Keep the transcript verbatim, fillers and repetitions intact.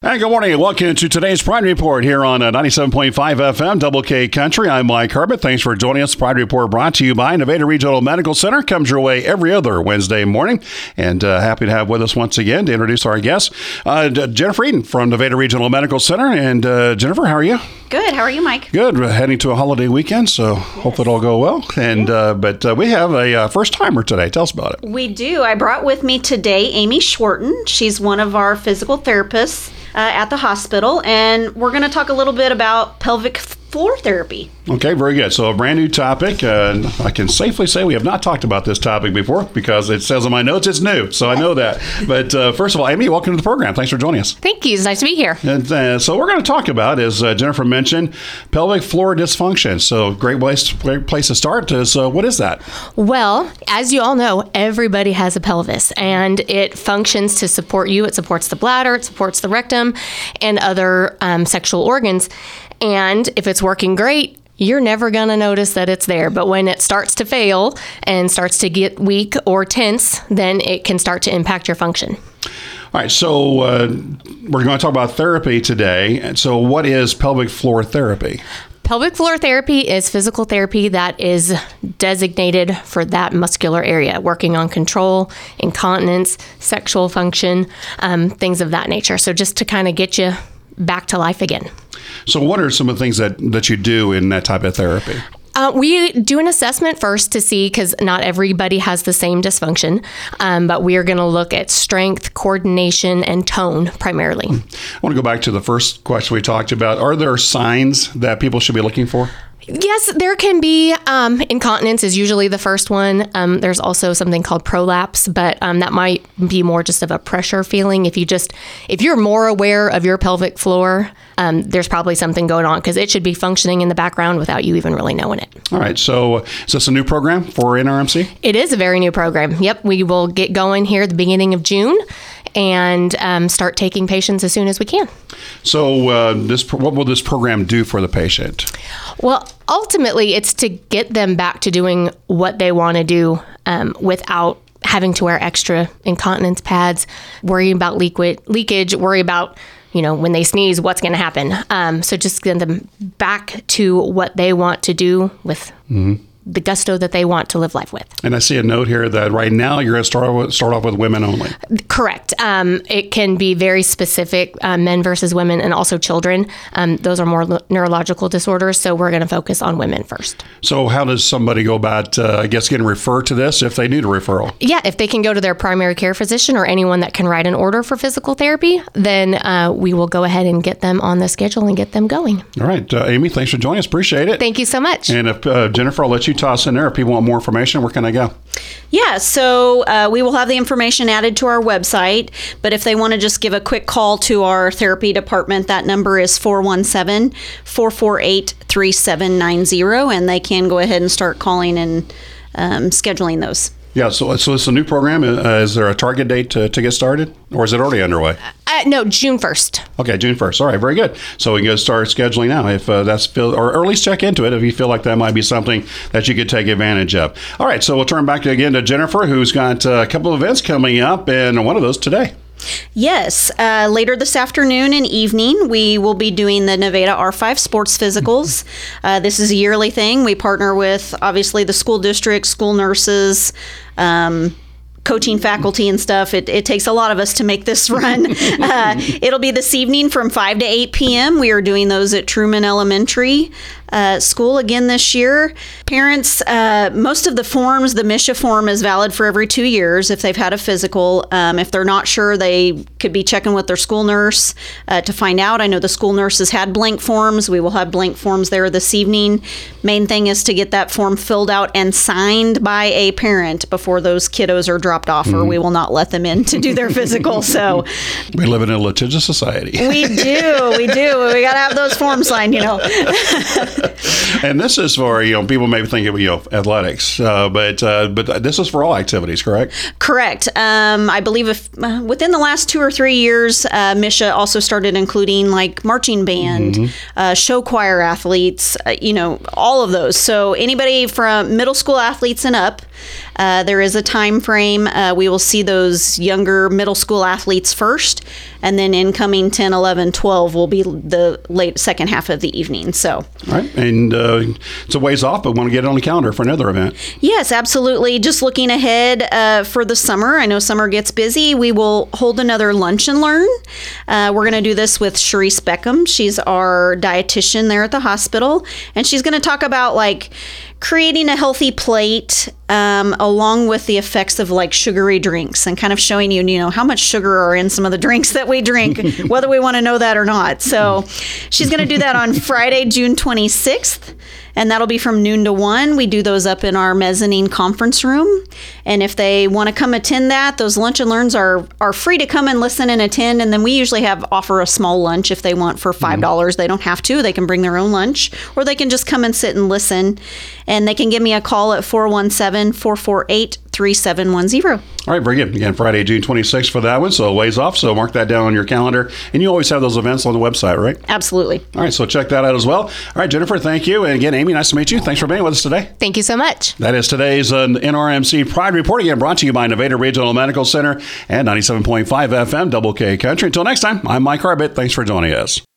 Hey, good morning and welcome to today's Pride Report here on uh, ninety-seven point five F M, Double K Country. I'm Mike Herbert. Thanks for joining us. Pride Report brought to you by Nevada Regional Medical Center. Comes your way every other Wednesday morning. And uh, happy to have with us once again to introduce our guest, uh, Jennifer Eden from Nevada Regional Medical Center. And uh, Jennifer, how are you? Good. How are you, Mike? Good. We're heading to a holiday weekend, so yes. Hope it'll go well. And uh, But uh, we have a uh, first-timer today. Tell us about it. We do. I brought with me today Amy Schwarten. She's one of our physical therapists uh, at the hospital, and we're going to talk a little bit about pelvic floor therapy. Okay, very good. So a brand new topic. Uh, I can safely say we have not talked about this topic before because it says in my notes it's new, so I know that. But uh, first of all, Amy, welcome to the program. Thanks for joining us. Thank you. It's nice to be here. And uh, so we're going to talk about, as uh, Jennifer mentioned, pelvic floor dysfunction. So great place, great place to start is, uh, what is that? Well, as you all know, everybody has a pelvis, and it functions to support you. It supports the bladder, it supports the rectum, and other um, sexual organs. And if it's working great, you're never going to notice that it's there. But when it starts to fail and starts to get weak or tense, then it can start to impact your function. All right, so uh, we're going to talk about therapy today. And so what is pelvic floor therapy? Pelvic floor therapy is physical therapy that is designated for that muscular area, working on control, incontinence, sexual function, um, things of that nature. So just to kind of get you back to life again. So what are some of the things that, that you do in that type of therapy? Uh, we do an assessment first to see, because not everybody has the same dysfunction, um, but we are going to look at strength, coordination, and tone primarily. I want to go back to the first question we talked about. Are there signs that people should be looking for? Yes, there can be. Um, incontinence is usually the first one. Um, there's also something called prolapse, but um, that might be more just of a pressure feeling. If you just, if you're more aware of your pelvic floor, um, there's probably something going on, because it should be functioning in the background without you even really knowing it. All right. So uh, is this a new program for N R M C? It is a very new program. Yep. We will get going here at the beginning of June and um, start taking patients as soon as we can. So uh, this, what will this program do for the patient? Well, ultimately, it's to get them back to doing what they want to do um, without having to wear extra incontinence pads, worry about liquid leakage, worry about, you know, when they sneeze, what's going to happen. Um, so just get them back to what they want to do with mm-hmm. the gusto that they want to live life with. And I see a note here that right now you're going to start with, start off with women only. Correct. Um, it can be very specific, uh, men versus women, and also children. Um, those are more lo- neurological disorders, so we're going to focus on women first. So how does somebody go about, uh, I guess, getting referred to this if they need a referral? Yeah, if they can go to their primary care physician or anyone that can write an order for physical therapy, then uh, we will go ahead and get them on the schedule and get them going. All right. Uh, Amy, thanks for joining us. Appreciate it. Thank you so much. And if uh, Jennifer, I'll let you toss in there. If people want more information, where can I go? Yeah, so uh, we will have the information added to our website, but if they want to just give a quick call to our therapy department, that number is four one seven, four four eight, three seven nine zero, and they can go ahead and start calling and um, scheduling those. Yeah, so so it's a new program. Uh, is there a target date to, to get started, or is it already underway? Uh, no, June first. Okay, June first. All right, very good. So we can go start scheduling now if uh, that's feel, or, or at least check into it if you feel like that might be something that you could take advantage of. All right, so we'll turn back again to Jennifer, who's got uh, a couple of events coming up, and one of those today. Yes. Uh, later this afternoon and evening, we will be doing the Nevada R five Sports Physicals. Uh, this is a yearly thing. We partner with, obviously, the school district, school nurses, um, coaching faculty and stuff. It, it takes a lot of us to make this run. uh, it'll be this evening from five to eight p.m. We are doing those at Truman Elementary uh, School again this year. Parents, uh, most of the forms, the M S H A form is valid for every two years if they've had a physical. Um, if they're not sure, they could be checking with their school nurse uh, to find out. I know the school nurses had blank forms. We will have blank forms there this evening. Main thing is to get that form filled out and signed by a parent before those kiddos are dropped off, or we will not let them in to do their physical. So we live in a litigious society. We do. We do. We got to have those forms signed, you know. And this is for, you know, people may think of, you know, athletics, uh, but uh, but this is for all activities, correct? Correct. Um, I believe if uh, within the last two or three years, uh, M S H A also started including like marching band, mm-hmm. uh, show choir athletes, uh, you know, all of those. So anybody from middle school athletes and up, Uh, there is a time frame. Uh, we will see those younger middle school athletes first, and then incoming ten, eleven, twelve will be the late second half of the evening. So, All right. And uh, it's a ways off, but want to get it on the calendar for another event. yes, absolutely. Just looking ahead uh, for the summer. I know summer gets busy. We will hold another lunch and learn. Uh, we're going to do this with Sharice Beckham. She's our dietitian there at the hospital, and she's going to talk about like creating a healthy plate um, along with the effects of like sugary drinks and kind of showing you, you know, how much sugar are in some of the drinks that we drink, whether we want to know that or not. So she's going to do that on Friday, June twenty-sixth. And that'll be from noon to one. We do those up in our mezzanine conference room. And if they want to come attend that, those lunch and learns are are free to come and listen and attend. And then we usually have offer a small lunch if they want for five dollars. Mm-hmm. They don't have to. They can bring their own lunch, or they can just come and sit and listen. And they can give me a call at four one seven, four four eight, three seven one zero. All right, very good. Again, Friday, June twenty-sixth for that one, so a ways off. So mark that down on your calendar. And you always have those events on the website, right? Absolutely. All right, so check that out as well. All right, Jennifer, thank you. And again, Amy, nice to meet you. Thanks for being with us today. Thank you so much. That is today's uh, N R M C Pride Report, again brought to you by Nevada Regional Medical Center and ninety-seven point five F M, Double K Country. Until next time, I'm Mike Harbit. Thanks for joining us.